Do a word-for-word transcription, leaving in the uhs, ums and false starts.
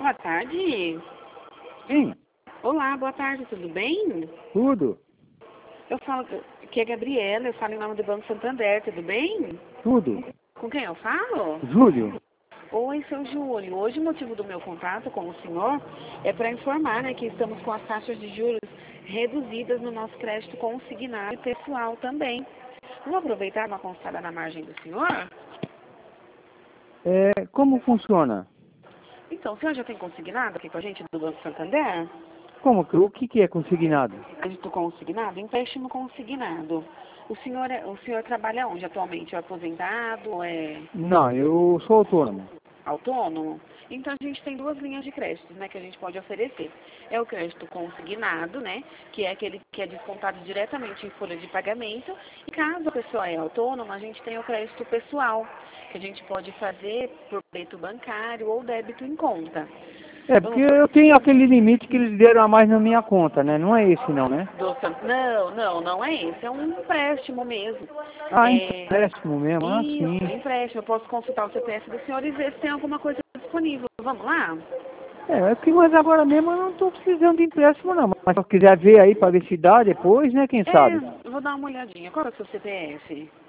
Boa tarde. Sim, Olá, boa tarde, tudo bem? tudo, Eu falo que é Gabriela, eu falo em nome do Banco Santander, tudo bem? tudo. Com quem eu falo? Júlio, Oi, seu Júlio. Hoje o motivo do meu contato com o senhor é para informar, né, que estamos com as taxas de juros reduzidas no nosso crédito consignado e pessoal também. Vamos aproveitar uma consultada na margem do senhor? é, como funciona? Então, o senhor já tem consignado aqui com a gente do Banco Santander? Como que, o que, que é consignado? Crédito consignado? Empréstimo consignado. O senhor, é, o senhor trabalha onde atualmente? É aposentado? É Não, eu sou autônomo. autônomo? Então a gente tem duas linhas de crédito, né, que a gente pode oferecer. É o crédito consignado, né, que é aquele que é descontado diretamente em folha de pagamento. E caso a pessoa é autônoma, a gente tem o crédito pessoal, que a gente pode fazer por boleto bancário ou débito em conta. É, porque Vamos eu tenho aquele limite que eles deram a mais na minha conta, né? Não é esse não, né? do San- Não, não, não é esse, é um empréstimo mesmo. Ah, É, empréstimo mesmo, ah, isso, sim. empréstimo. Eu posso consultar o C P F do senhor e ver se tem alguma coisa disponível. Vamos lá? É, é que, mas agora mesmo eu não estou precisando de empréstimo não. Mas se eu quiser ver aí para ver se dá depois, né? Quem É, sabe? vou dar uma olhadinha. Qual é o seu C P F?